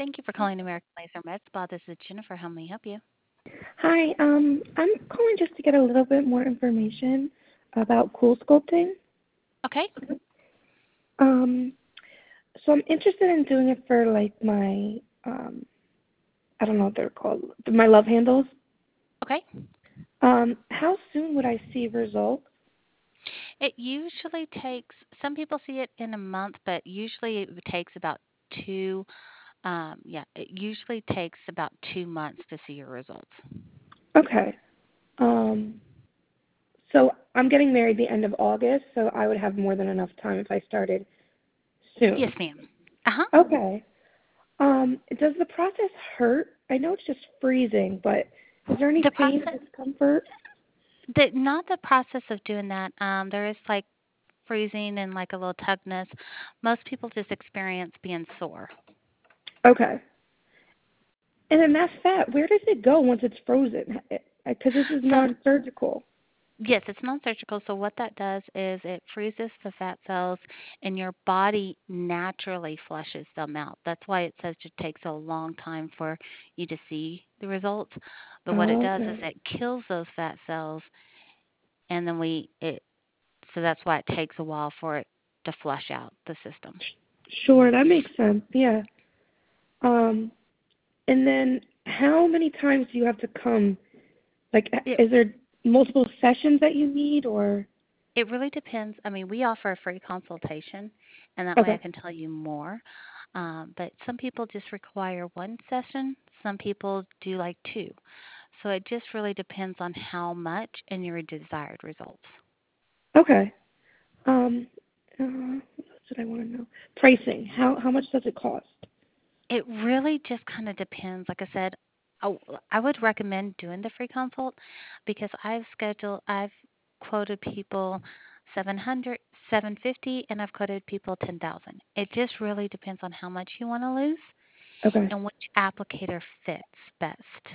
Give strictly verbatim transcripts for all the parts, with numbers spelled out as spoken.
Thank you for calling American Laser Med Spa. This is Jennifer. How may I help you? Hi, um, I'm calling just to get a little bit more information about cool sculpting. Okay. Um, so I'm interested in doing it for like my, um, I don't know what they're called, my love handles. Okay. Um, how soon would I see results? It usually takes, some people see it in a month, but usually it takes about two, um, yeah, it usually takes about two months to see your results. Okay. Um, so I'm getting married the end of August, so I would have more than enough time if I started Yes, soon. ma'am. Uh huh. Okay. Um, does the process hurt? I know it's just freezing, but is there any The pain process, or discomfort? the, not the process of doing that. Um, there is like freezing and like a little tugness. Most people just experience being sore. Okay. And then that fat, where does it go once it's frozen? Because this is So non-surgical. yes, it's non-surgical. So what that does is it freezes the fat cells, and your body naturally flushes them out. That's why it says it takes a long time for you to see the results. But what it Oh, does is okay. it kills those fat cells, and then we it. So that's why it takes a while for it to flush out the system. Sure, that makes sense. Yeah. Um, and then how many times do you have to come? Like, It is there multiple sessions that you need, or? it really depends. I mean, we offer a free consultation, and that way I Okay. can tell you more. Um, but some people just require one session. Some people do like two. So it just really depends on how much and your desired results. Okay. Um, uh, what else did I want to know? Pricing. How how much does it cost? It really just kind of depends. Like I said, I, I would recommend doing the free consult because I've scheduled, I've quoted people seven hundred, seven fifty, and I've quoted people ten thousand. It just really depends on how much you want to lose Okay. and which applicator fits best.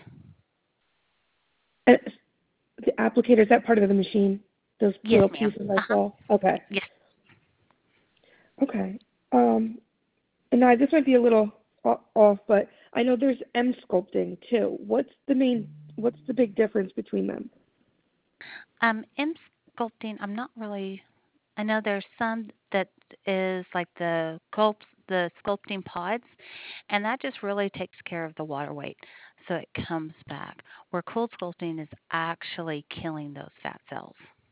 Uh, the applicator, is that part of the machine? Those Yes, little ma'am. pieces I Uh huh. saw? Okay. Yes. Okay. Um, And now this might be a little o- off, but I know there's M sculpting too. What's the main, what's the big difference between them? Um, in sculpting, I'm not really. I know there's some that is like the sculpt, the sculpting pods, and that just really takes care of the water weight, so it comes back. Where cold sculpting is actually killing those fat cells.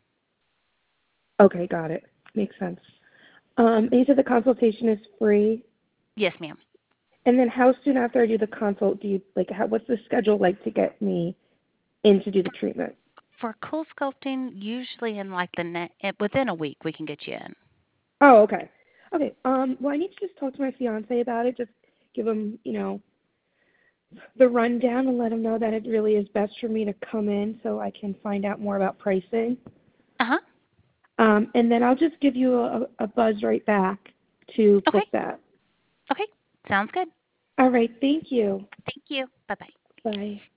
Okay, got it. Makes sense. Um, and you said the consultation is free. Yes, ma'am. And then how soon after I do the consult do you, like, how, what's the schedule like to get me in to do the treatment? For cool sculpting, usually in like the ne- eh, within a week we can get you in. Oh, okay. Okay, um, well, I need to just talk to my fiance about it, just give him, you know, the rundown and let him know that it really is best for me to come in so I can find out more about pricing. Uh huh. Um, and then I'll just give you a, a buzz right back to Okay. book that. Okay. Sounds good. All right. Thank you. Thank you. Bye bye. Bye.